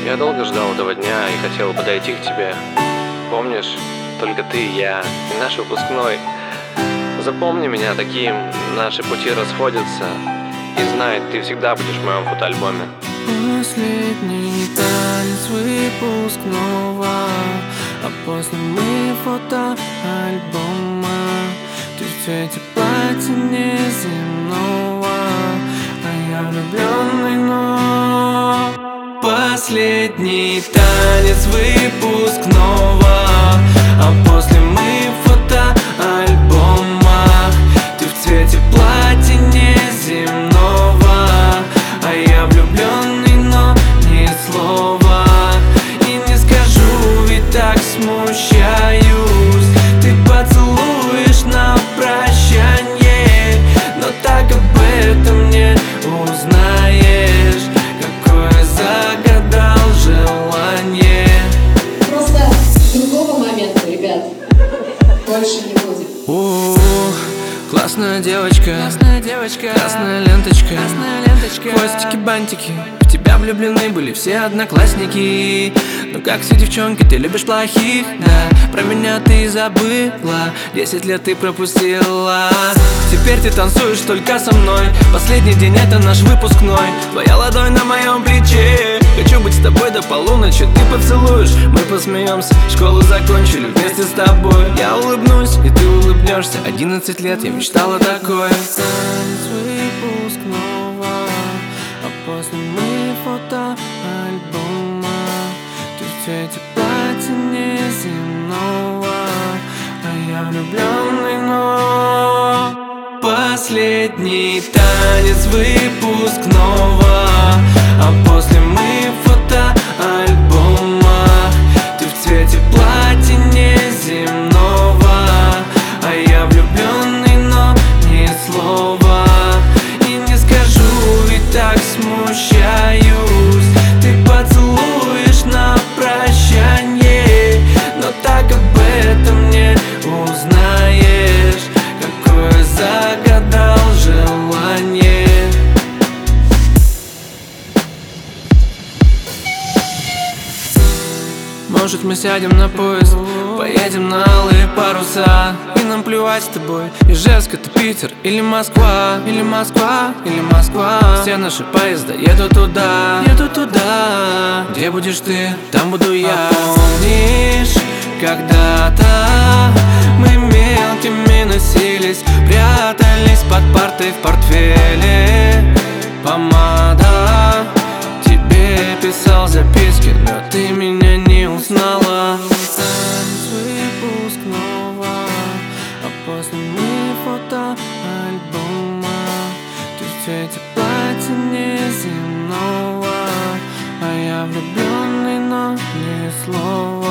Я долго ждал этого дня и хотел подойти к тебе. Помнишь, только ты и я, и наш выпускной. Запомни меня таким, наши пути расходятся. И знай, ты всегда будешь в моем фотоальбоме. Последний танец выпускного, а после мы фотоальбома. Ты в цвете платья неземного, а я влюбленный, но последний танец выпускного, а после мы фотоальбома. Ты в цвете платья неземного, а я влюбленный, но ни слова и не скажу, ведь так смущаюсь. Ты поцелуешь на прощанье, но так об этом не узнаешь, какое загадал желание. Просто другого момента, ребят, больше не будет. Классная девочка, красная ленточка, хвостики, бантики. В тебя влюблены были все одноклассники. Но как все девчонки, ты любишь плохих, да. Про меня ты забыла, 10 лет ты пропустила. Теперь ты танцуешь только со мной. Последний день, это наш выпускной. Твоя ладонь на моем плече. Хочу быть с тобой до полуночи. Ты поцелуешь, мы посмеемся. Школу закончили вместе с тобой. Я улыбнусь, и ты улыбнешься. 11 лет я мечтала такое. Танец выпускного, а после мы фотоальбома. Ты в цвете платья неземного, а я влюбленный, но последний танец выпускного, а после мы фотоальбома. Ты в цвете платья неземного, а я влюбленный, но ни слова и не скажу, ведь так смущаюсь. Ты поцелуешь на прощанье, но так об этом не узнаешь, какое загадал желание. Может, мы сядем на поезд, поедем на алые паруса, и нам плевать с тобой, Ижевск это Питер или Москва, или Москва, или Москва. Все наши поезда едут туда, где будешь ты, там буду я. Помнишь, когда-то мы мелкими носились, прятались под партой в портфеле. Помада, тебе писал записки, но ты меня не узнала. Танец выпускного, а после мы фотоальбома. Ты в цвете платья неземного, а я влюбленный, но ни слова.